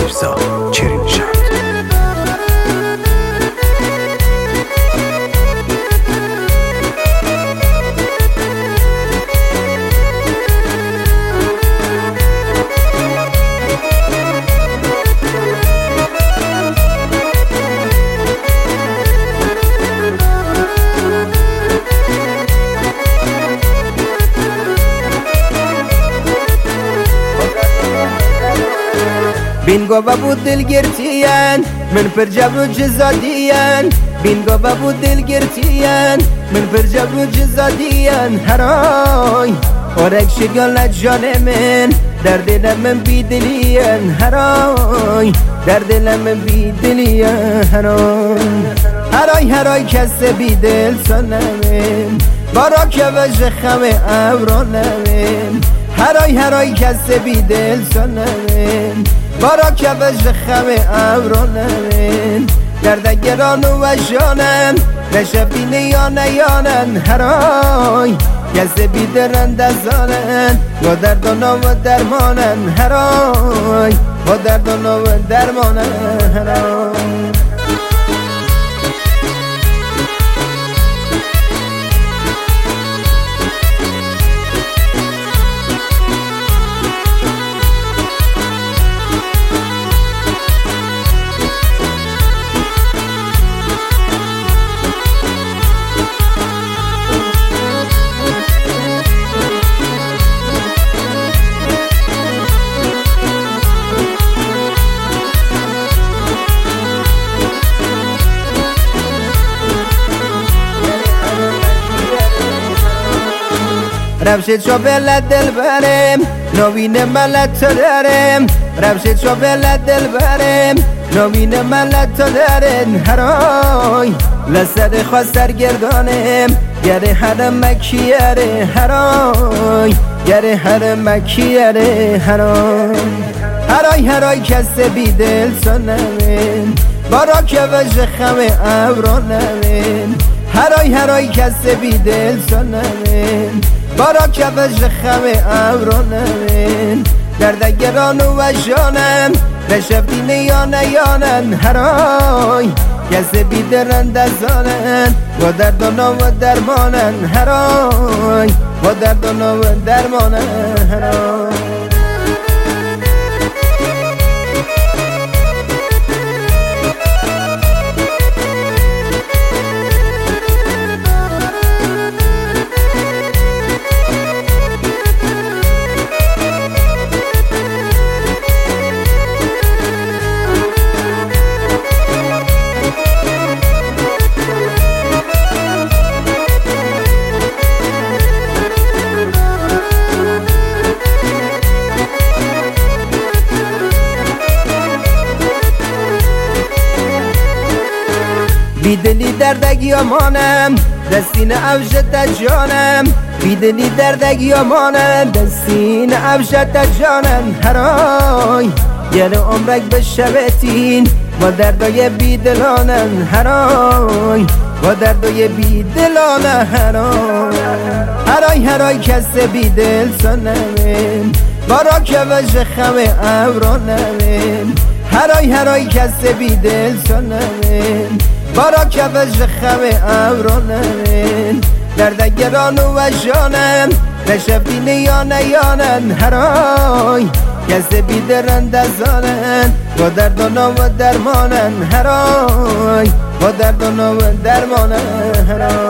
میرزا چرینشاد. بینگو بود دلگرتیان من پر جبر و جزادیان، بینگو بود دلگرتیان من پر جبر و جزادیان. هرای اورک شگل جان من در دل من بیدلیان، هرای در دل من بیدلیان. هرای هرای کس بیدل سنمن بارا که وجه خم ابرانمن، هرای کس بیدل سنمن بارا که وجه خم ابرانمن. درد گران و وجانن نشبین یانن، هرای کس بیدرند ازانن با دردانا و درمانن، هرای با دردانا و درمانن. هرای رفشت شو بلد دل برم نوین ملت تو دارم، رفشت شو بلد دل برم نوین ملت تو دارن. هرای لسد خواست سرگردانم گره حرم مکیاره، هرای گره حرم مکیاره. هرای کس بیدل سنمن بارا که وجه خم ابرانمن، هرای کس بیدل سنمن بارا که وجه خم ابرانمن. درد گران و وجانن نشبین یانن، هرای کس بیدرند ازانن با دردانا و درمانن، هرای با دردانا و درمانن. هرای بیدلی دردگی امانم دستین افشت جانم، بیدلی دردگی امانم دستین افشت جانم. هرای یعنی عمرک به شبتین با دردای بیدلانن، هرای با دردای بیدلانن. هرای کس بیدل سنمن بارا که وجه خم ابرانمن، هرای کس بیدل سنمن بارا که وجه خم ابرانمن. درد گران و وجانن نشبین یانن، هرای کس بیدرند ازانن با دردانا و درمانن، هرای با دردانا و درمانن.